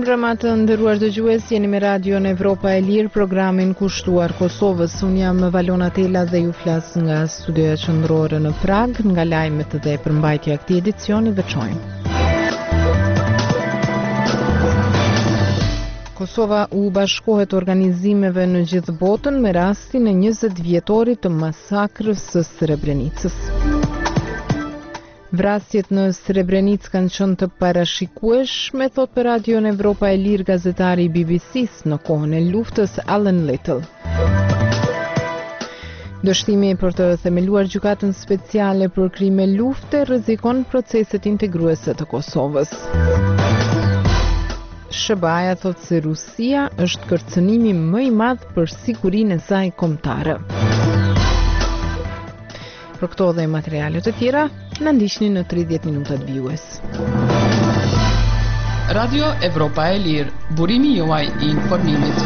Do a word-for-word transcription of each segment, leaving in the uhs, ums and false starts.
Mirëmbrëma të nderuar dëgjues, jeni me Radion Evropa e Lirë, programin kushtuar Kosovës. Unë jam Valona Tela dhe ju flas nga studioja qendrore në Prag, nga lajmet dhe përmbajtja e këtij edicioni veçojmë. Kosova u bashkohet organizimeve në gjithë botën me rastin e njëzet vjetorit të masakrës së Srebrenicës. Vrasjet në Srebrenic kanë qenë të parashikueshme, thot për Radion Evropa e Lirë gazetari i B B C-s në kohën e luftës Alan Little. Dështimi për të themeluar gjykatën speciale për krime lufte rrezikon proceset integruese të Kosovës. S B A-ja thot se Rusia është kërcënimi më i madh për sigurinë e saj kombëtare. Për këto dhe materialet të tjera, në ndiqni në tridhjetë minutat vijues. Radio Evropa e Lirë, burimi juaj i informimit.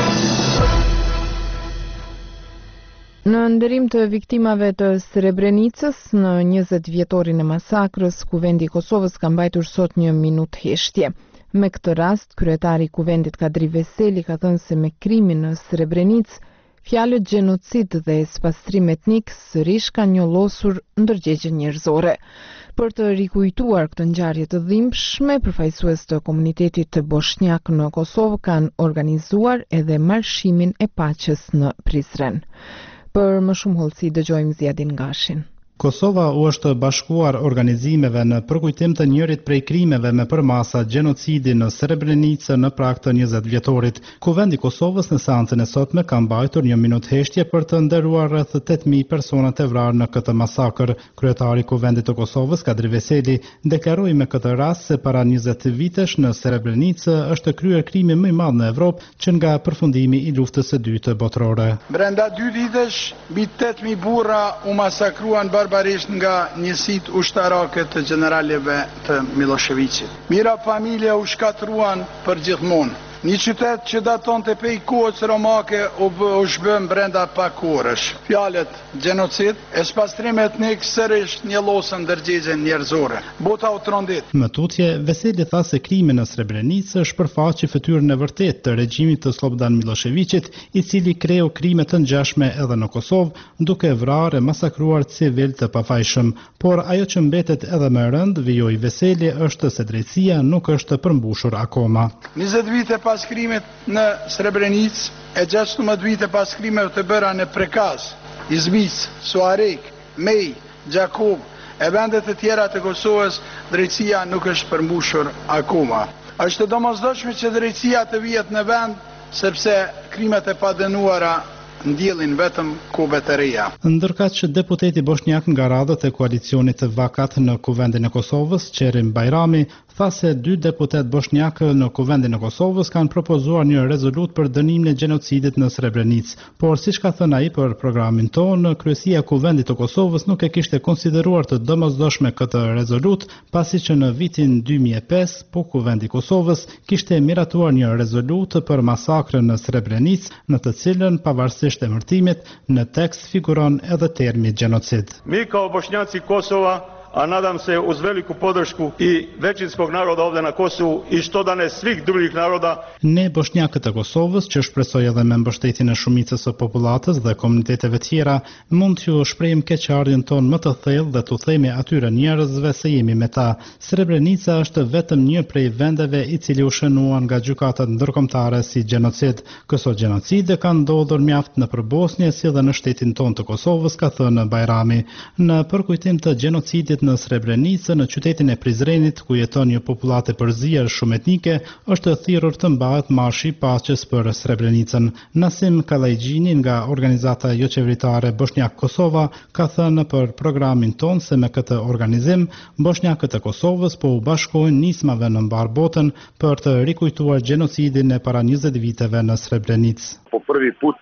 Në nderim të viktimave të Srebrenicës në njëzet vjetorin e masakrës, Kuvendi i Kosovës ka mbajtur sot një minutë heshtje. Me këtë rast, kryetari i Kuvendit Kadri Veseli ka thënë se me krimin në Srebrenicë, fjalët gjenocid dhe spastrim etnik sërish kanë njollosur ndërgjegje njerëzore. Për të rikujtuar këtë ngjarje të dhimbshme, përfaqësues të komunitetit të bosnjak në Kosovë kanë organizuar edhe marshimin e paqes në Prizren. Për më shumë hollësi dëgjojmë Ziadin Gashin. Kosova u është bashkuar organizimeve në përkujtim të njërit prej krimeve me përmasa gjenocidi në Srebrenicë në prag të njëzet vjetorit. Kuvendi i Kosovës në seancën e sotme ka mbajtur një minutë heshtje për të nderuar rreth tetë mijë persona të vrarë në këtë masakër. Kryetari i Kuvendit të Kosovës, Kadri Veseli, deklaroi me këtë rast se para njëzet vitesh në Srebrenicë është kryer krimi më i madh në Evropë që nga përfundimi i luftës së dytë botërore. Brenda dy vitesh, mbi tetë mijë burra u masakruan barbarisht nga njësit ushtarake të generaleve të Miloševićit. Mira familje u shkatruan për gjithmonë. Një qytet që daton të pej kohës romake u, u shbën brenda pak orësh. Fjalët gjenocid e spastrim etnik sërish njollosën ndërgjegjen njerëzore. Bota u trondit. Më tutje, Veseli tha se krimi në Srebrenicë shpërfaqi fytyrën e vërtetë të regjimit të Slobodan Miloševićit, i cili kreu krime të ngjashme edhe në Kosovë, duke vrarë e masakruar civil të pafajshëm. Por ajo që mbetet edhe më rënd, vijoi Veseli, është se drejtësia nuk është përmbushur akoma. njëzet vite pas krimit në Srebrenicë, e gjashtëmbëdhjetë vite pas krimeve të bëra në Prekaz, Izmic, Suarek, Mej, Gjakov e vendet e tjera të Kosovës, drejtësia nuk është përmbushur akoma. Është domosdoshme që drejtësia të vihet në vend, sepse krimet e padënuara ndjellin vetëm kovet e reja. Ndërkaq që deputeti bosnjak nga radhët e koalicionit të Vakat në Kuvendin e Kosovës, Qerim Bajrami, tha se dy deputet bosnjak në Kuvendin e Kosovës kanë propozuar një rezolut për dënimin e gjenocidit në Srebrenicë, por siç ka thënë ai për programin tonë, kryesia e Kuvendit të Kosovës nuk e kishte konsideruar të domosdoshme këtë rezolut, pasi që në vitin dy mijë e pesë, po Kuvendi i Kosovës kishte miratuar një rezolut për masakrën në Srebrenicë, në të cilën pavarësisht emërtimit, në tekst figuron edhe termi gjenocid. Mi kao Bošnjaci Kosova, a nadam se uz veliku podršku i većinskog naroda ovdje na Kosovu i što da ne svih drugih naroda. Ne bosnjakët e Kosovës, që shpresoj edhe me mbështetjen e shumicës së popullatës dhe komuniteteve tjera, mund t'ju shprehim keqardhjen tonë më të thellë dhe t'u themi atyre njerëzve se jemi me ta. Srebrenica është vetëm një prej vendeve i cili u shënuan nga gjykatat ndërkombëtare si gjenocid. Këto gjenocide kanë ndodhur mjaft nëpër Bosnjë si dhe në shtetin tonë të Kosovës, ka thënë Bajrami. Në përkujtim të gjenocidit në Srebrenicë, në qytetin e Prizrenit, ku jeton një popullatë e përzier shumë etnike, është thirrur të mbahet marshi i paqes për Srebrenicën. Nasim Kallajgjini nga organizata jo qeveritare Bosnjak Kosova ka thënë për programin ton se me këtë organizim bosnjakët e Kosovës po u bashkojnë nismave në mbar botën për të rikujtuar gjenocidin e para njëzet viteve në Srebrenicë. Po prvi put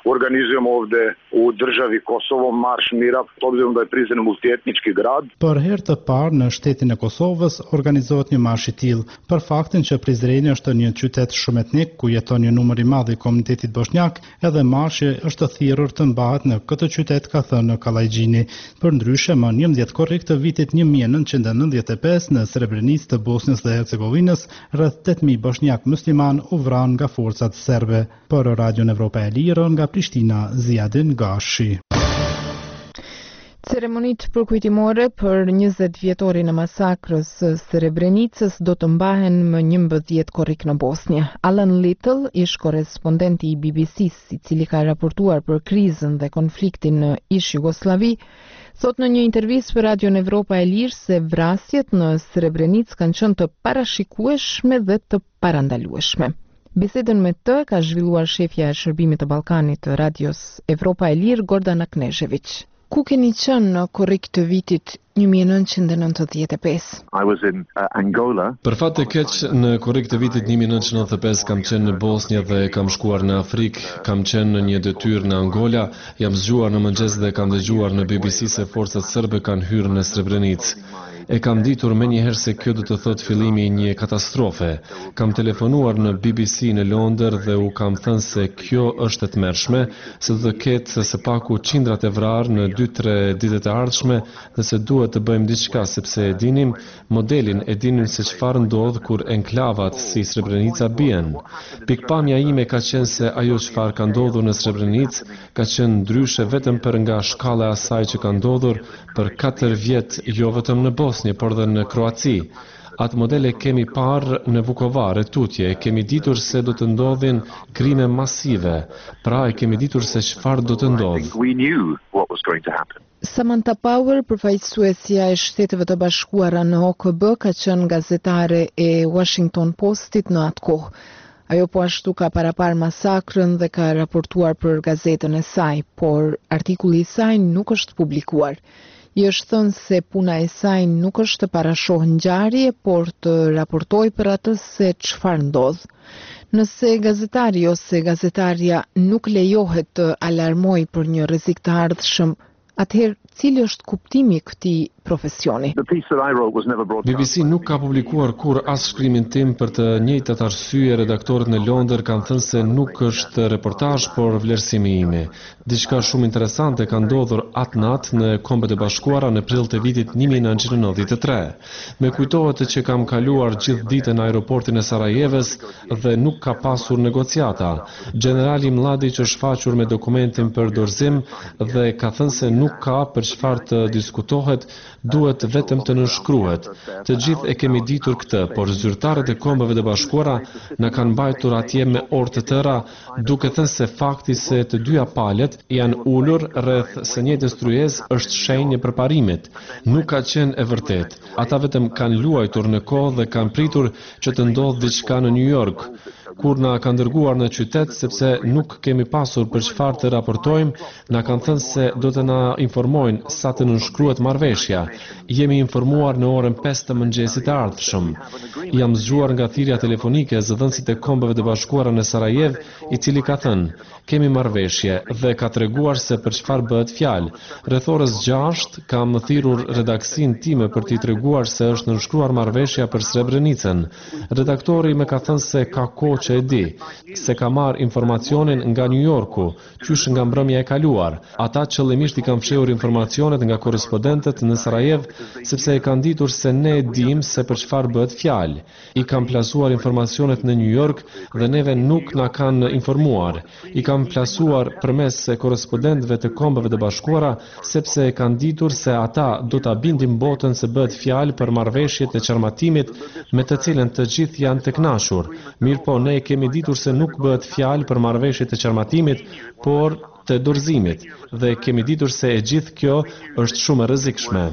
organizujemo ovde u državi Kosovo marš mira, obzirom da je Prizren multietnički grad. Për herë të parë në shtetin e Kosovës organizohet një marsh i tillë për faktin që Prizreni është një qytet shumë etnik ku jeton një numër i madh i komunitetit bosnjak, edhe marshi është thirrur të mbahet në këtë qytet, ka thënë Kallajgjini. Përndryshe, më njëmbëdhjetë korrik të vitit një mijë e nëntëqind e nëntëdhjetë e pesë në Srebrenicë të Bosnjës dhe Hercegovinës, rreth tetë mijë bosnjak musliman u vranë nga forcat serbe. Për Radion Evropa e Lirë nga Prishtina, Ziadin Gashi. Ceremonitë përkujtimore për njëzet vjetorin e masakrës së Srebrenicës do të mbahen më njëmbëdhjetë korrik në Bosnjë. Alan Little, ish korrespondenti i B B C-s, i cili ka raportuar për krizën dhe konfliktin në ish Jugosllavi, thot në një intervistë për Radion Evropa e Lirë se vrasjet në Srebrenicë kanë qenë të parashikueshme dhe të parandalueshme. Bisedën me të ka zhvilluar shefja e shërbimit të Ballkanit të Radios Evropa e Lirë, Gordana Knežević. Ku keni qenë në korrik të vitit një mijë e nëntëqind e nëntëdhjetë e pesë? I was in uh, Angola. Për fat të keq, në korrik të vitit një mijë e nëntëqind e nëntëdhjetë e pesë kam qenë në Bosnjë dhe kam shkuar në Afrikë, kam qenë në një detyrë në Angola, jam zgjuar në mëngjes dhe kam dëgjuar në B B C se forcat serbe kanë hyrë në Srebrenicë. E kam ditur me njëherë se kjo do të thot fillimi i një katastrofe. Kam telefonuar në B B C në Londër dhe u kam thënë se kjo është e tmerrshme, se do të ketë së paku qindrat e vrarë në dy tre ditët e ardhshme dhe se duhet të bëjmë diçka sepse e dinim modelin, e dinim se çfarë ndodh kur enklavat si Srebrenica bien. Pikpamja ime ka qenë se ajo çfarë ka ndodhur në Srebrenicë ka qenë ndryshe vetëm për nga shkalla e asaj që ka ndodhur për katër vjet, jo vetëm në Bosnjë, por dhe në Kroaci. Atë modele kemi parë në Vukovar e tutje, e kemi ditur se do të ndodhin krime masive, pra e kemi ditur se çfarë do të ndodhë. Samantha Power, përfaqësuesja e Shteteve të Bashkuara në O K B, ka qenë gazetare e Washington Postit në atë kohë. Ajo po ashtu ka parapar masakrën dhe ka raportuar për gazetën e saj, por artikulli i saj nuk është publikuar. I është thënë se puna e saj nuk është të parashohë ngjarje, por të raportoj për atë se çfarë ndodh. Nëse gazetari ose gazetaria nuk lejohet të alarmoj për një rrezik të ardhshëm, atëherë cili është kuptimi i këtij profesioni? B B C nuk ka publikuar kur as shkrimin tim për të njëjtat arsye. Redaktorët në Londër kanë thënë se nuk është reportazh, por vlerësimi im. Diçka shumë interesante ka ndodhur atë natë në Kombet e Bashkuara në prill të vitit një mijë e nëntëqind e nëntëdhjetë e tre. Me kujtohet që kam kaluar gjithë ditën në aeroportin e Sarajevës dhe nuk ka pasur negociata. Generali Mladić është shfaqur me dokumentin për dorëzim dhe ka thënë se nuk ka për çfarë të diskutohet, duhet vetëm të nënshkruhet. Të gjithë e kemi ditur këtë, por zyrtarët e Kombeve të Bashkuara na kanë mbajtur atje me orë të tëra, duke thënë se fakti se të dyja palët janë ulur rreth së njëjtës tryezë është shenjë e përparimit. Nuk ka qenë e vërtetë. Ata vetëm kanë luajtur në kohë dhe kanë pritur që të ndodhë diçka në New York. Kur na kanë dërguar në qytet, sepse nuk kemi pasur për çfarë të raportojmë, na kanë thënë se do të na informojnë sa të nënshkruhet marrëveshja. Jemi informuar në orën pesë të mëngjesit të ardhshëm. Jam zgjuar nga thirrja telefonike e zëdhënësit e Kombeve të Bashkuara në Sarajev, i cili ka thënë: "Kemi marrëveshje" dhe ka treguar se për çfarë bëhet fjalë. Rreth orës gjashtë kam thirrur redaksin time për t'i treguar se është nënshkruar marrëveshja për Srebrenicën. Redaktori më ka thënë se ka kohë që e di, se ka marrë informacionin nga New Yorku, qysh nga mbrëmja e kaluar. Ata qëllimisht i kanë fshehur informacionet nga korrespondentët në Sarajev, sepse e kanë ditur se ne e dim se për çfarë bëhet fjalë. I kanë plasuar informacionet në New York dhe neve nuk na kanë informuar. I kanë plasuar përmes korrespondentëve të Kombeve të Bashkuara, sepse e kanë ditur se ata do ta bindin botën se bëhet fjalë për marrëveshjet e qarmatimit me të cilën të gjithë janë të kënaqur. Mirë po, ne kemi ditur se nuk bëhet fjalë për marrëveshjet e qarmatimit, por të dorëzimit, dhe kemi ditur se e gjithë kjo është shumë e rrezikshme.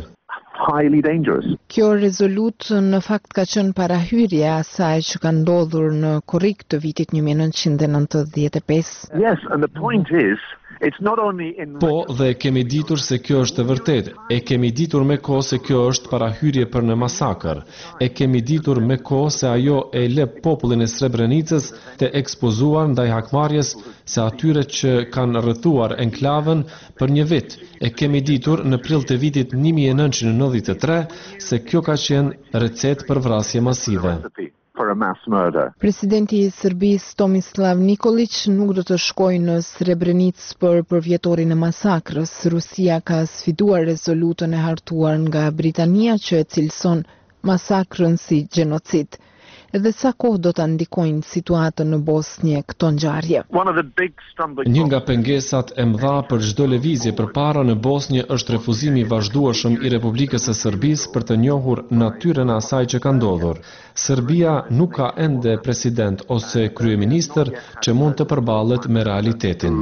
Kjo rezolut në fakt ka qenë parahyrje e asaj që ka ndodhur në korrik të vitit një mijë e nëntëqind e nëntëdhjetë e pesë. Yes, and the point is Po, dhe kemi ditur se kjo është e vërtet. E kemi ditur me kohë se kjo është parahyrje për në masakër. E kemi ditur me kohë se ajo e lë popullin e Srebrenicës të ekspozuar ndaj hakmarrjes se atyre që kanë rrethuar enklavën për një vit. E kemi ditur në prill të vitit një mijë e nëntëqind e nëntëdhjetë e tre se kjo ka qenë recetë për vrasje masive. Presidenti i Serbisë Tomislav Nikolić nuk do të shkojë në Srebrenicë për përvjetorin e masakrës. Rusia ka sfiduar rezolutën e hartuar nga Britania që e cilëson masakrën si gjenocid. Edhe sa kohë do të ndikojnë situatën në Bosnjë këto ngjarje? Një nga pengesat e mëdha për çdo lëvizje përpara në Bosnjë është refuzimi i vazhdueshëm i Republikës së Serbisë për të njohur natyrën e asaj që ka ndodhur. Serbia nuk ka ende president ose kryeministër që mund të përballet me realitetin.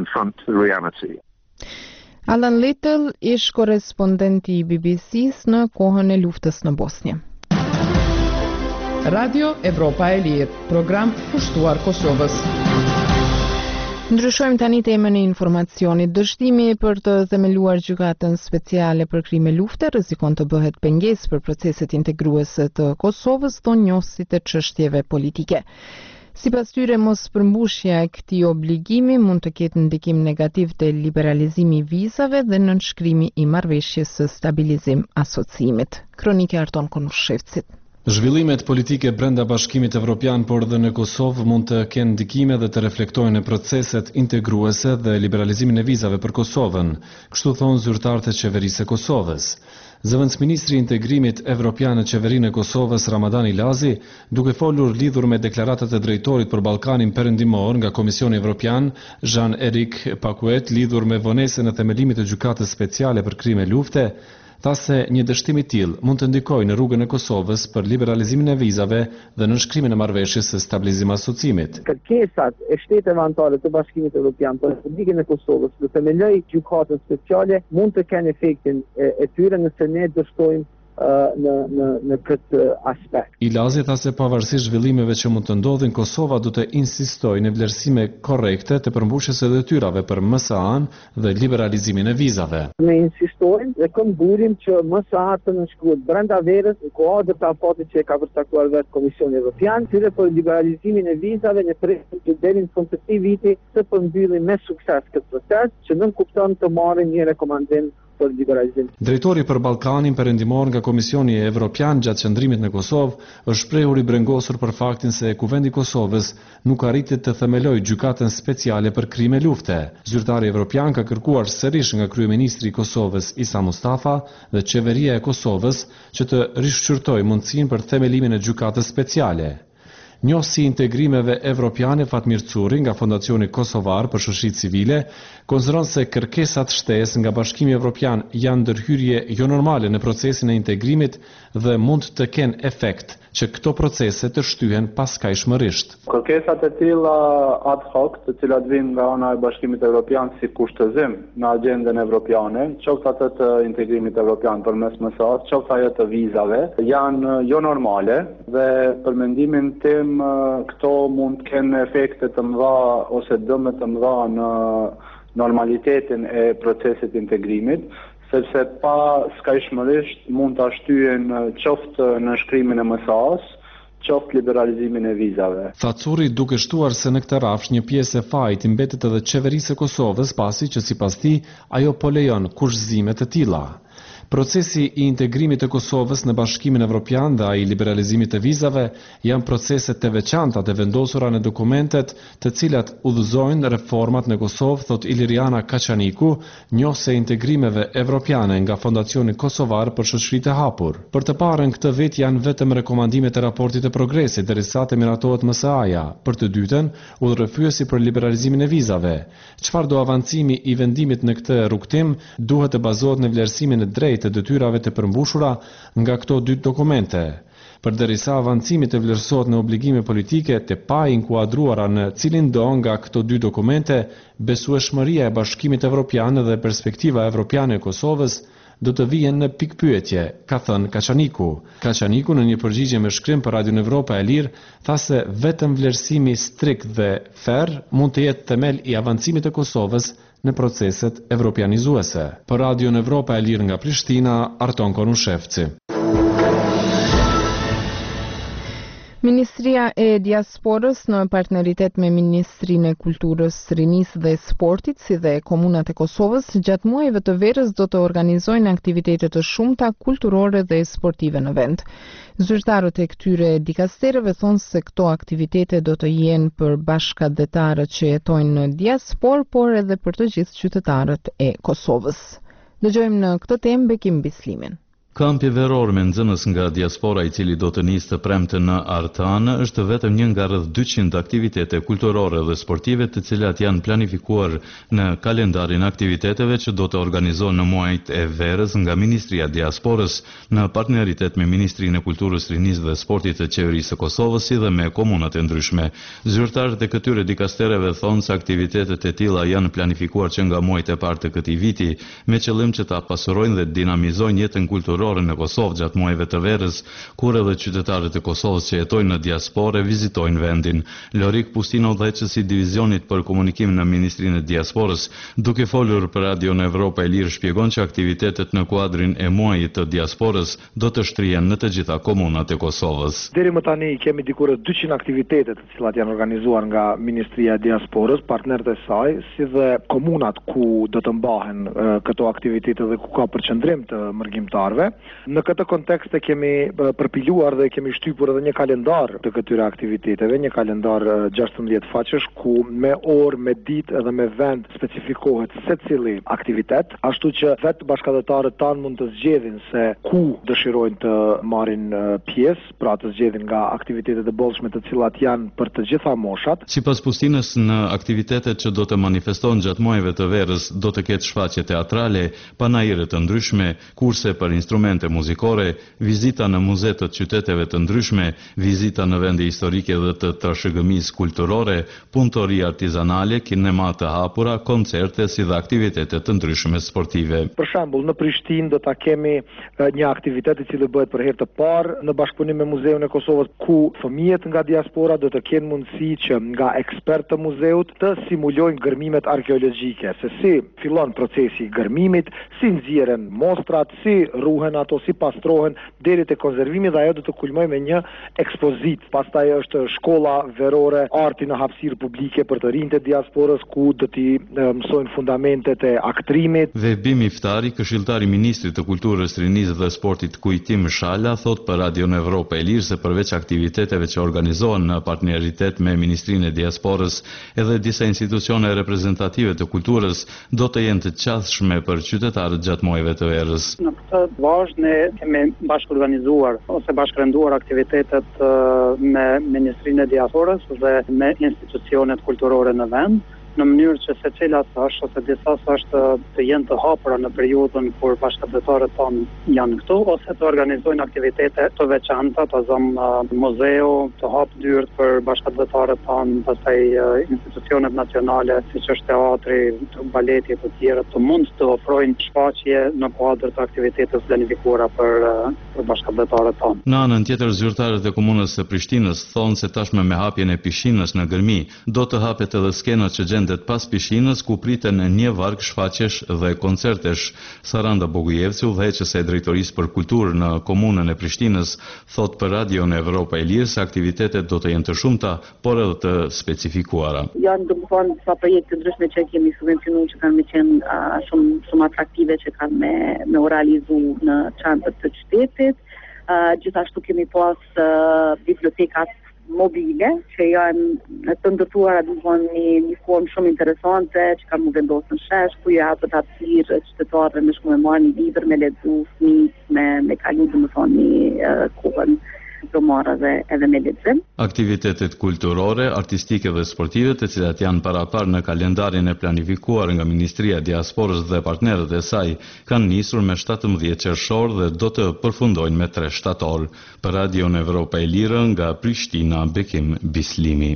Alan Little ish korrespondenti i B B C-s në kohën e luftës në Bosnjë. Radio Evropa e Lirë, program pushtuar Kosovës. Ndryshojmë tani temën e informacionit. Dështimi për të themeluar gjykatën speciale për krime lufte rrezikon të bëhet pengesë për proceset integruese të Kosovës, thonë njohësit e çështjeve politike. Sipas tyre, mos përmbushja e këtij obligimi mund të ketë ndikim negativ te liberalizimi i vizave dhe nënshkrimi i marrëveshjes së stabilizim asociimit. Kronike Arton Konushevcit. Zhvillimet politike brenda Bashkimit Evropian, por dhe në Kosovë mund të kenë ndikime dhe të reflektojnë në proceset integruese dhe liberalizimin e vizave për Kosovën, kështu thonë zyrtarët e qeverisë së Kosovës. Zëvendësministri i integrimit evropian në qeverinë e Kosovës, Ramadan Ilazi, duke folur lidhur me deklaratat e drejtorit për Ballkanin Perëndimor nga Komisioni Evropian, Jean-Éric Paquet, lidhur me vonesën e themelimit të gjykatës speciale për krime lufte, tha se një dështim i tillë mund të ndikojë në rrugën e Kosovës për liberalizimin e vizave dhe nënshkrimin e marrëveshjes së stabilizim asociimit. Kërkesat e shteteve anëtare të Bashkimit Evropian për Republikën e Kosovës të themelojë gjykatën speciale mund të kenë efektin e, e tyre nëse ne dështojmë në në në këtë aspekt. Ilazi tha se pavarësisht zhvillimeve që mund të ndodhin, Kosova do të insistojë në vlerësime korrekte të përmbushjes së detyrave për M S A-n dhe liberalizimin e vizave. Ne insistojmë dhe këmburim që M S A të nënshkruhet brenda verës në kuadër të afatit që e ka përcaktuar vetë Komisioni Evropian, tyre për liberalizimin e vizave në presim që deri në fund të këtij viti të përmbyllim me sukses këtë proces, që nën kupton të marrin një rekomandim për liberalizim. Drejtori për Ballkanin Perëndimor nga Komisioni Evropian gjatë qëndrimit në Kosovë është shprehur i brengosur për faktin se Kuvendi i Kosovës nuk arriti të themelojë gjykatën speciale për krime lufte. Zyrtari evropian ka kërkuar sërish nga kryeministri i Kosovës Isa Mustafa dhe qeveria e Kosovës që të rishqyrtojë mundësinë për themelimin e gjykatës speciale. Njohësi i integrimeve evropiane Fatmir Curi nga Fondacioni Kosovar për Shoqërinë Civile konsideron se kërkesat shtesë nga Bashkimi Evropian janë ndërhyrje jo normale në procesin e integrimit dhe mund të kenë efekt që këto procese të shtyhen paskajshmërisht. Kërkesat e tilla ad hoc, të cilat vijnë nga ana e Bashkimit Evropian si kushtëzim në agjendën evropiane, qoftë ato të integrimit evropian përmes M S A-s, qoftë ajo të vizave, janë jo normale dhe për mendimin tim këto mund të kenë efekte të mëdha ose dëme të mëdha në normalitetin e procesit integrimit, sepse pa skajshmërisht mund të ashtyjen qoftë në shkrimin e M S A-s, qoftë liberalizimin e vizave. Tha Curi duke shtuar se në këtë rafsh një pjesë e fajit i mbetet edhe qeverisë së Kosovës, pasi që sipas tij ajo po lejon kushëzime të tilla. Procesi i integrimit të Kosovës në Bashkimin Evropian dhe ai i liberalizimit të vizave janë procese të veçanta të vendosura në dokumentet të cilat udhëzojnë reformat në Kosovë, thot Iliriana Kaçaniku, njohëse e integrimeve evropiane nga Fondacioni Kosovar për Shoqëritë e Hapur. Për të parën këtë vit janë vetëm rekomandimet e raportit të progresit derisa të miratohet M S A-ja. Për të dytën, udhërrëfyesi për liberalizimin e vizave. Çfarë do avancimi i vendimit në këtë rrugtim duhet të bazohet në vlerësimin e drejtë të detyrave të përmbushura nga këto dy dokumente. Përderisa avancimi të vlerësohet në obligime politike të pa inkuadruara në cilin do nga këto dy dokumente, besueshmëria e Bashkimit Evropian dhe perspektiva evropiane e Kosovës do të vijen në pikpyetje, ka thënë Kaçaniku. Kaçaniku në një përgjigje me shkrim për Radion Evropa e Lirë tha se vetëm vlerësimi strikt dhe ferr mund të jetë themel i avancimit të Kosovës në proceset evropianizuese. Për Radion Evropa e Lirë nga Prishtina, Arton Konushevci. Ministria e Diasporës në partneritet me Ministrinë e Kulturës, Rinisë dhe Sportit, si dhe komunat e Kosovës, gjatë muajve të verës do të organizojnë aktivitete të shumta kulturore dhe sportive në vend. Zyrtarët e këtyre dikasterëve thonë se këto aktivitete do të jenë për bashkëdhetarët që jetojnë në diasporë, por edhe për të gjithë qytetarët e Kosovës. Dëgjojmë në këtë temë Bekim Bislimin. Kampi veror me nxënës nga diaspora i cili do të nisë të premte në Artan është vetëm një nga rreth dyqind aktivitete kulturore dhe sportive të cilat janë planifikuar në kalendarin aktiviteteve që do të organizohen në muajt e verës nga Ministria e Diasporës në partneritet me Ministrinë e Kulturës, Rinisë dhe Sportit të Qeverisë së Kosovës si dhe me komunat e ndryshme. Zyrtarët e këtyre dikastereve thonë se aktivitetet e tilla janë planifikuar që nga muajt e parë të këtij viti me qëllim që ta pasurojnë dhe dinamizojnë jetën kulturore në Kosovë gjatë muajve të verës, kur edhe qytetarët e Kosovës që jetojnë në diasporë vizitojnë vendin. Lorik Pustino, udhëheqësi i divizionit për komunikim në Ministrinë e Diasporës, duke folur për Radion Evropa e Lirë, shpjegon që aktivitetet në kuadrin e muajit të diasporës do të shtrihen në të gjitha komunat e Kosovës. Deri më tani kemi diku rreth dyqind aktivitete të cilat janë organizuar nga Ministria e Diasporës, partnerët e saj, si dhe komunat ku do të mbahen uh, këto aktivitete dhe ku ka përqendrim të mërgjimtarëve. Në këtë kontekst e kemi përpiluar dhe kemi shtypur edhe një kalendar të këtyre aktiviteteve, një kalendar gjashtëmbëdhjetë faqesh ku me orë, me ditë edhe me vend specifikohet secili aktivitet, ashtu që vetë bashkëdhetarët tanë mund të zgjedhin se ku dëshirojnë të marrin pjesë, pra të zgjedhin nga aktivitetet e bollshme të cilat janë për të gjitha moshat. Sipas Pustinës, në aktivitetet që do të manifestohen gjatë muajve të verës do të ketë shfaqje teatrale, panajire të ndryshme, kurse për instrumente muzikore, vizita në muze të qyteteve të ndryshme, vizita në vende historike dhe të trashëgëmisë kulturore, punëtori artizanale, kinema të hapura, koncerte si dhe aktivitete të ndryshme sportive. Për shembull, në Prishtinë do ta kemi një aktivitet i cili bëhet për herë të parë në bashkëpunim me Muzeun e Kosovës, ku fëmijët nga diaspora do të kenë mundësi që nga ekspertë të muzeut të simulojnë gërmimet arkeologjike, se si fillon procesi i gërmimit, si nxjerren mostrat, si ruhen ato, si pastrohen deri te konservimi, dhe ajo do të kulmojë me një ekspozit. Pastaj është shkolla verore arti në hapësirë publike për të rinjtë e diasporës, ku do t'i mësojnë fundamentet e aktrimit. Dhe Bimi Iftari, këshilltari i ministrit të Kulturës, Rinisë dhe Sportit Kujtim Shala, thot për Radion Evropa e Lirë se përveç aktiviteteve që organizohen në partneritet me Ministrinë e Diasporës, edhe disa institucione reprezentative të kulturës do të jenë të qasshme për qytetarët gjatë muajve të verës. Në këtë vazhd ne kemi bashkëorganizuar ose bashkërenduar aktivitetet me Ministrinë e Diasporës dhe me institucionet kulturore në vend, në mënyrë që secila është ose disa është të jenë të hapura në periudhën kur bashkëdhetarët tonë janë këtu, ose të organizojnë aktivitete të veçanta, të zëmë muzeu, të hapë dyert për bashkëdhetarët tonë, pastaj institucionet nacionale, siç është teatri, baleti të tjerë, të mund të ofrojnë shfaqje në kuadër të aktivitetes planifikuara për, për bashkëdhetarët tonë. Në anën tjetër, zyrtarët e komunës së Prishtinës thonë se tashme me hapjen e pishinës në Gërmi, do të hapet edhe skena që gjendet pas pishinës, ku priten një varg shfaqjesh dhe koncertesh. Saranda Bogujevci, udhëheqëse e drejtorisë për kulturë në komunën e Prishtinës, thot për Radion Evropa e Lirë se aktivitetet do të jenë të shumta, por edhe të specifikuara. Janë domethënë disa projekte ndryshme që kemi subvencionuar që kanë me qenë uh, shumë shumë atraktive, që kanë me me u realizu në çantët të qytetit. Uh, gjithashtu kemi pas uh, bibliotekat mobile që janë të ndërtuara në një formë shumë interesante, që kanë më vendosur në shesh, ku ju hapet hapësirë qytetarëve me shku me marrë një libër, me lexu, fëmijët, me me kalu domethënë një kohën të marrë dhe edhe me lexim. Aktivitetet kulturore, artistike dhe sportive, të cilat janë parapar në kalendarin e planifikuar nga Ministria e Diasporës dhe partnerët e saj, kanë nisur me shtatëmbëdhjetë qershor dhe do të përfundojnë me tre shtator. Për Radion Evropa e Lirë, nga Prishtina, Bekim Bislimi.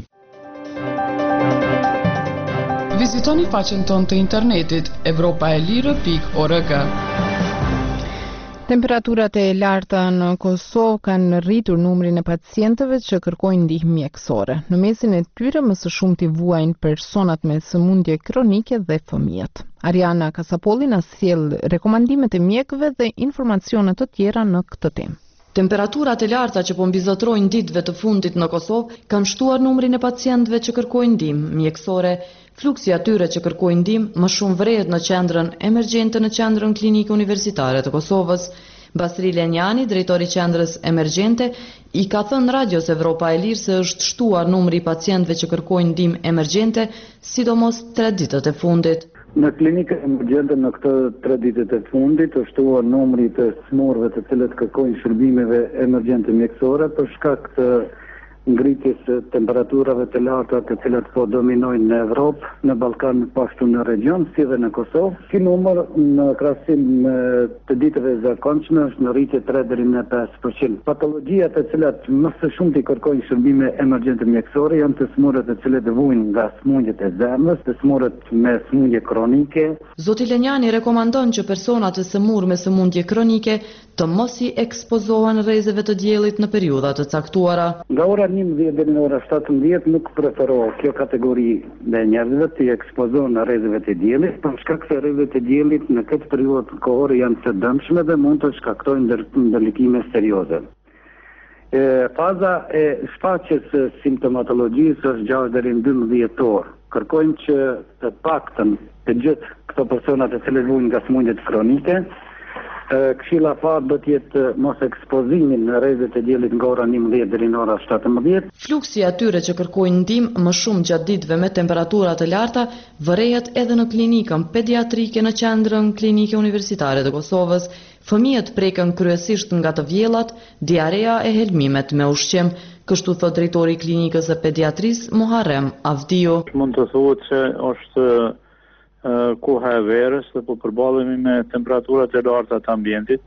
Vizitoni faqen tonë të internetit evropaelire pikë org. Temperaturat e larta në Kosovë kanë rritur numrin e pacientëve që kërkojnë ndihmë mjekësore. Në mesin e tyre më së shumti vuajnë personat me sëmundje kronike dhe fëmijët. Ariana Kasapolli na sjell rekomandimet e mjekëve dhe informacione të tjera në këtë temë. Temperaturat e larta që po mbizotrojnë ditëve të fundit në Kosovë kanë shtuar numrin e pacientëve që kërkojnë ndihmë mjekësore. Fluksi atyre që kërkojnë ndihmë më shumë vrehet në qendrën emergjente në qendrën klinike universitare të Kosovës. Basri Lenjani, drejtori i qendrës emergjente, i ka thënë Radios Evropa e Lirë se është shtuar numri i pacientëve që kërkojnë ndihmë emergjente, sidomos tre ditët e fundit. Në klinikën emergjente në këtë tre ditët e fundit është shtuar numri të smurëve të cilët kërkojnë shërbimeve emergjente mjekësore për shkak të ngritjes së temperaturave të larta të cilat po dominojnë në Evropë, në Ballkan, pashtu në region, si dhe në Kosovë. Ky numër në krahasim me të ditëve të zakonshme është në rritje tre deri në pesë përqind. Patologjia të cilat më së shumti kërkojnë shërbime emergjente mjekësore janë të smurët të cilët vujnë nga smundjet e zemrës, të smurët me smundje kronike. Zoti Lenjani rekomandon që personat të sëmurë me sëmundje kronike të mos i ekspozohen rrezeve të diellit në periudha të caktuara. Nga ora njëmbëdhjetë deri në ora shtatëmbëdhjetë nuk preferohet kjo kategori dhe njerëzve të ekspozohen rrezeve të diellit, për shkak se rrezet e diellit në këtë periudhë kohore janë të dëmshme dhe mund të shkaktojnë ndërlikime serioze. E, faza e shfaqjes së simptomatologjisë është gjashtë deri në dymbëdhjetë orë. Kërkojmë që të paktën të gjithë këto persona të cilët vujnë nga smundjet kronike. Këshilla parë do të jetë mos ekspozimin në rrezet e diellit nga ora njëmbëdhjetë deri në ora shtatëmbëdhjetë. Fluksi atyre që kërkojnë ndihmë më shumë gjatë ditëve me temperatura të larta vërehet edhe në klinikën pediatrike në qendrën klinike universitare të Kosovës. Fëmijët preken kryesisht nga të vjellat, diarea e helmimet me ushqim, kështu thot drejtori i klinikës së pediatrisë Muharrem Avdiu. Mund të thuhet se është koha e verës dhe po përballemi me temperaturat e larta të ambientit.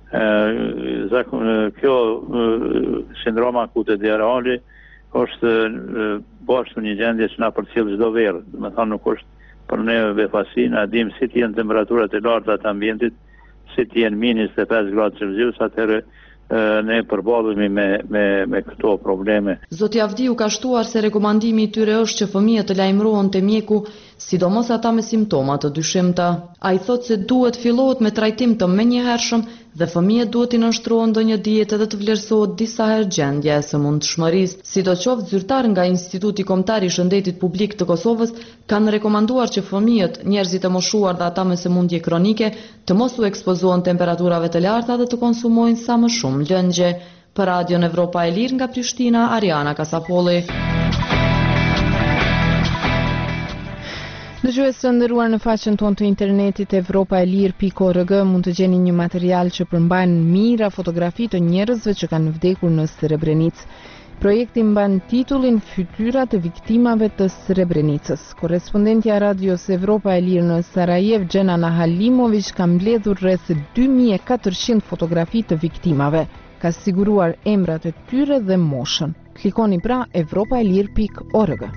Kjo sindroma akute diarale është bashkë një gjendje që na përcjell çdo verë. Do të thonë nuk është për ne befasi, na dim si të jenë temperaturat e larta të ambientit, si të jenë minus pesë gradë Celsius, atëherë ne përballemi me me me këto probleme. Zoti Avdiu ka shtuar se rekomandimi i tyre është që fëmijët të lajmërohen te mjeku, sidomos ata me simptoma të dyshimta. Ai thotë se duhet fillohet me trajtim të menjëhershëm dhe fëmijët duhet i nënshtrohen ndonjë dietë dhe të vlerësohet disa herë gjendja e sëmundshmërisë. Sidoqoftë, zyrtar nga Instituti Kombëtar i Shëndetit Publik të Kosovës kanë rekomanduar që fëmijët, njerëzit e moshuar dhe ata me sëmundje kronike të mos u ekspozohen temperaturave të larta dhe të konsumojnë sa më shumë lëngje. Për Radion Evropa e Lirë nga Prishtina, Ariana Kasapolli. Dëgjues të nderuar, në faqen tonë të internetit evropa e lirë pikë org mund të gjeni një material që përmban mira fotografi të njerëzve që kanë vdekur në Srebrenicë. Projekti mban titullin Fytyrat e viktimave të Srebrenicës. Korrespondentja Radios Evropa e Lirë në Sarajev, Gjenana Halimović, ka mbledhur rreth dy mijë e katërqind fotografi të viktimave. Ka siguruar emrat e tyre dhe moshën. Klikoni pra evropa e lirë pikë org.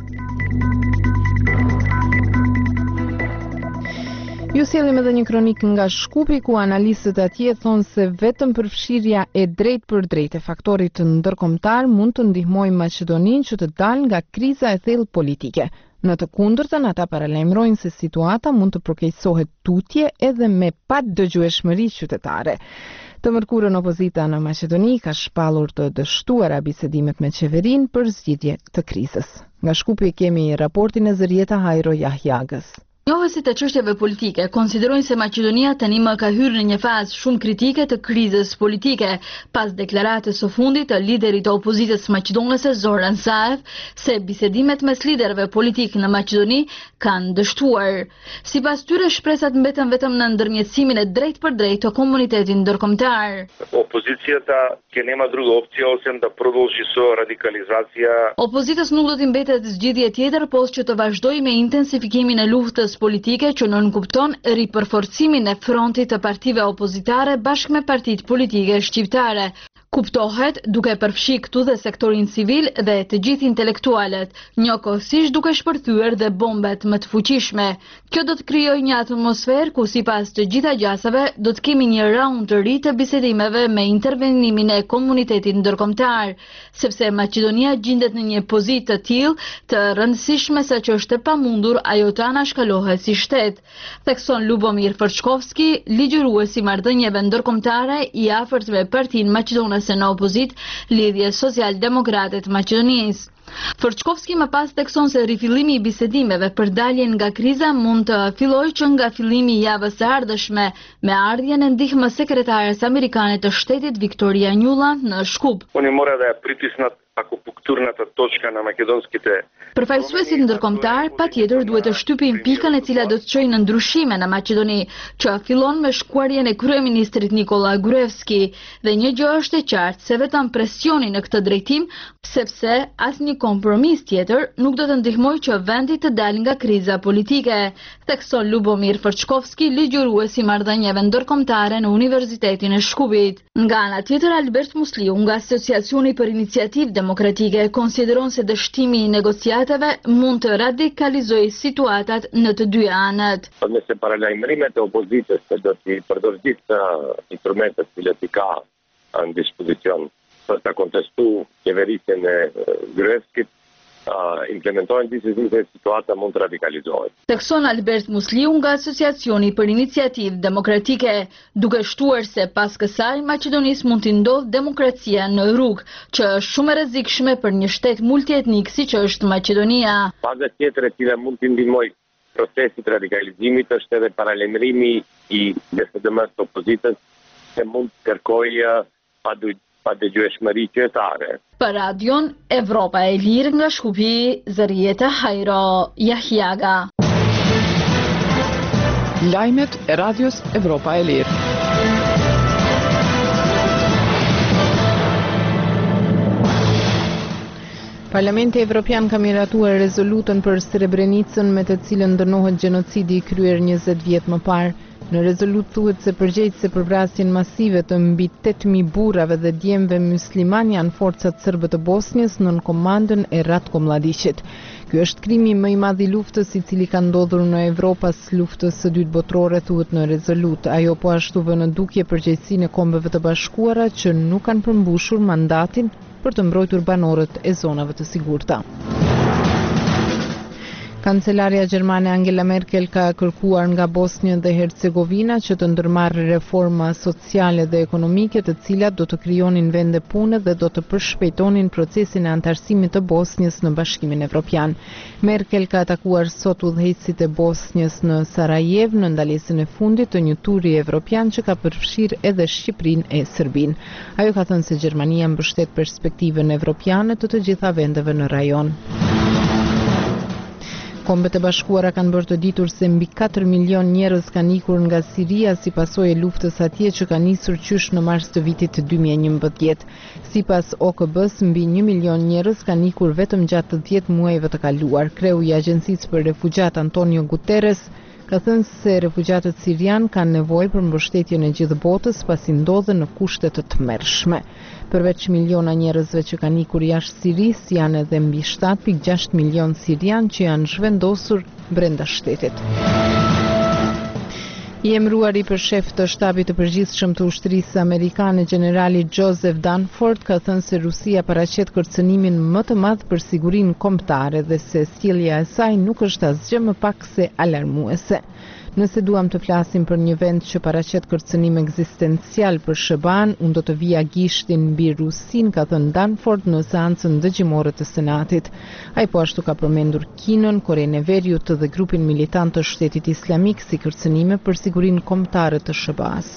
Ju sjellim edhe një kronik nga Shkupi, ku analistët atje thonë se vetëm përfshirja e drejt për drejt e faktorit të ndërkombëtar mund të ndihmojë Maqedoninë që të dalë nga kriza e thellë politike. Në të kundërtën, ata paralajmërojnë se situata mund të përkeqësohet tutje edhe me padëgjueshmëri qytetare. Të mërkurën opozita në Maqedoni ka shpallur të dështuara bisedimet me qeverinë për zgjidhje të krizës. Nga Shkupi kemi raportin e Zërieta Hajro Jahjagës. Njohësit e çështjeve politike konsiderojnë se Maqedonia tani më ka hyrë në një fazë shumë kritike të krizës politike, pas deklaratës së fundit të liderit të opozitës maqedonese Zoran Zaev se bisedimet mes liderëve politik në Maqedoni kanë dështuar. Sipas tyre, shpresat mbeten vetëm në ndërmjetësimin e drejt për drejt të komunitetit ndërkombëtar. Опозицията ќе нема друга опција освен да продолжи со радикализација. Opozitës nuk do t'i mbetet zgjidhje tjetër posa që të vazhdojë me intensifikimin e luftës politike që nënkupton ripërforcimin e frontit të partive opozitare bashkë me partitë politike shqiptare. Kuptohet duke përfshi këtu dhe sektorin civil dhe të gjithë intelektualet, njëkohësisht duke shpërthyer dhe bombet më të fuqishme. Kjo do të krijojë një atmosferë ku sipas të gjitha gjasave do të kemi një raund të ri të bisedimeve me intervenimin e komunitetit ndërkombëtar, sepse Maqedonia gjendet në një pozitë të tillë të rëndësishme saqë është e pamundur ajo të anashkalohet si shtet, thekson Lubomir Fërçkovski, ligjëruesi marrëdhënieve ndërkombëtare i afërt me Partinë Maqedonase në opozit, Lidhje Social-Demokrate të Maqedonisë. Fërçkovski më pas thekson se rifillimi i bisedimeve për daljen nga kriza mund të fillojë që nga fillimi i javës së ardhshme me ardhjen e ndihmës sekretares amerikane të shtetit Viktoria Nuland në Shkup. Oni mora da pritiснат akupunkturната точка на македонските. Përfaqësuesit ndërkombëtar patjetër duhet të shtypin pikën e cila do të çojë në ndryshime në Maqedoni, që fillon me shkuarjen e kryeministrit Nikola Gruevski, dhe një gjë është e qartë se vetëm presioni në këtë drejtim, sepse asnjë kompromis tjetër nuk do të ndihmojë që vendi të dalë nga kriza politike, thekson Lubomir Fërçkovski, ligjëruesi marrëdhënieve ndërkombëtare në Universitetin e Shkupit. Nga ana tjetër, Albert Musliu nga Asociacioni për Iniciativë Demokratike konsideron se dështimi i negociatave mund të radikalizojë situatat në të dy anët. Nëse paralajmërimet e opozitës se do t'i përdorë gjithë instrumentet që i ka në dispozicion për ta kontestuar qeverisjen e Gruevskit, implementojnë disi se situata mund të radikalizohet. Thekson Albert Musliu nga Asociacioni për Iniciativë Demokratike, duke shtuar se pas kësaj Maqedonisë mund t'i ndodhë demokracia në rrugë, që është shumë e rrezikshme për një shtet multietnik siç është Maqedonia. Paga tjetër e cila mund t'i ndihmojë procesit radikalizimit është edhe paralajmërimi i D S D M-s të opozitës, se mund të kërkojë pa dëgjueshmëri qytetare. Për radion Evropa e Lirë nga Shkupi, Zërieta Hajro Jahjaga. Lajmet e radios Evropa e Lirë. Parlamenti Evropian ka miratuar rezolutën për Srebrenicën me të cilën dënohet gjenocidi i kryer njëzet vjet më parë. Në rezolut thuhet se përgjegjëse për vrasjen masive të mbi tetë mijë burrave dhe djemve musliman janë forcat serbe të Bosnjës nën komandën e Ratko Mladićit. Ky është krimi më i madh i luftës i cili ka ndodhur në Evropë pas luftës së dytë botërore, thuhet në rezolut. Ajo po ashtu vë në dukje përgjegjësinë e Kombeve të Bashkuara që nuk kanë përmbushur mandatin për të mbrojtur banorët e zonave të sigurta. Kancelaria gjermane Angela Merkel ka kërkuar nga Bosnjë dhe Hercegovina që të ndërmarrë reforma sociale dhe ekonomike të cilat do të krijonin vende pune dhe do të përshpejtonin procesin e antarësimit të Bosnjës në Bashkimin Evropian. Merkel ka takuar sot udhëheqësit e Bosnjës në Sarajevo në ndalesën e fundit të një turi evropian që ka përfshirë edhe Shqipërinë e Serbinë. Ajo ka thënë se Gjermania mbështet perspektivën evropiane të të gjitha vendeve në rajon. Kombet e Bashkuara kanë bërë të ditur se mbi katër milion njerëz kanë ikur nga Siria si pasojë e luftës atje që ka nisur qysh në mars të vitit dy mijë e njëmbëdhjetë. Sipas O K B-s, mbi një milion njerëz kanë ikur vetëm gjatë të dhjetë muajve të kaluar. Kreu i Agjencisë për Refugjat Antonio Guterres ka thënë se refugjatët sirian kanë nevojë për mbështetjen e gjithë botës pasi ndodhen në kushte të tmerrshme. Përveç miliona njerëzve që kanë ikur jashtë Sirisë, janë edhe mbi shtatë pikë gjashtë milion sirian që janë zhvendosur brenda shtetit. I emëruari për shef të shtabit të përgjithshëm të ushtrisë amerikane, generali Joseph Dunford, ka thënë se Rusia paraqet kërcënimin më të madh për sigurinë kombëtare dhe se sjellja e saj nuk është asgjë më pak se alarmuese. Nëse duam të flasim për një vend që paraqet kërcënim ekzistencial për S B A-n, unë do të vija gishtin mbi Rusin, ka thënë Dunford në seancën dëgjimore të Senatit. Ai po ashtu ka përmendur Kinën, Korenë e Veriut dhe grupin militant të Shtetit Islamik si kërcënime për sigurinë kombëtare të S B A-s.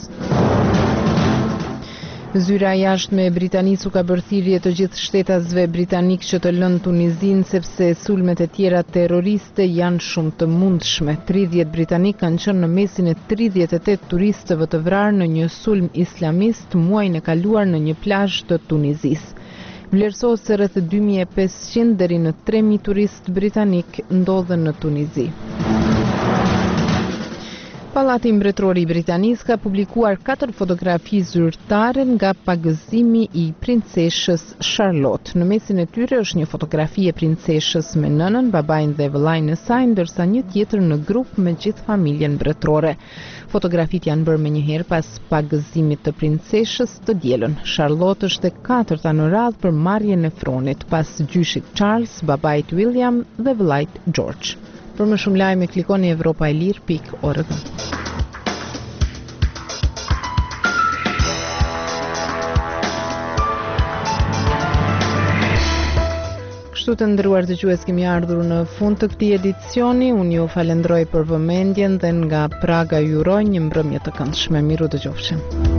Zyra jashtme e Britanisë u ka bërë thirrje të gjithë shtetasve britanik që të lënë Tunizin sepse sulmet e tjera terroriste janë shumë të mundshme. tridhjetë britanik kanë qenë në mesin e tridhjetë e tetë turistëve të vrarë në një sulm islamist muajin e kaluar në një plazh të Tunizisë. Vlerësohet se rreth dy mijë e pesëqind deri në tre mijë turistë britanik ndodhen në Tunizi. Pallati Mbretëror i Britanisë ka publikuar katër fotografi zyrtare nga pagëzimi i princeshës Charlotte. Në mesin e tyre është një fotografi e princeshës me nënën, babain dhe vëllain e saj, ndërsa një tjetër në grup me gjithë familjen mbretërore. Fotografitë janë bërë menjëherë pas pagëzimit të princeshës të dielën. Charlotte është e katërta në radhë për marrjen e fronit pas gjyshit Charles, babait William dhe vëllait George. Për më shumë lajme klikoni evropailir pikë org. Kështu të ndëruar dëgjues, kemi ardhur në fund të këtij edicioni. Unë ju falenderoj për vëmendjen dhe nga Praga ju uroj një mbrëmje të këndshme. Miru dëgjofshim.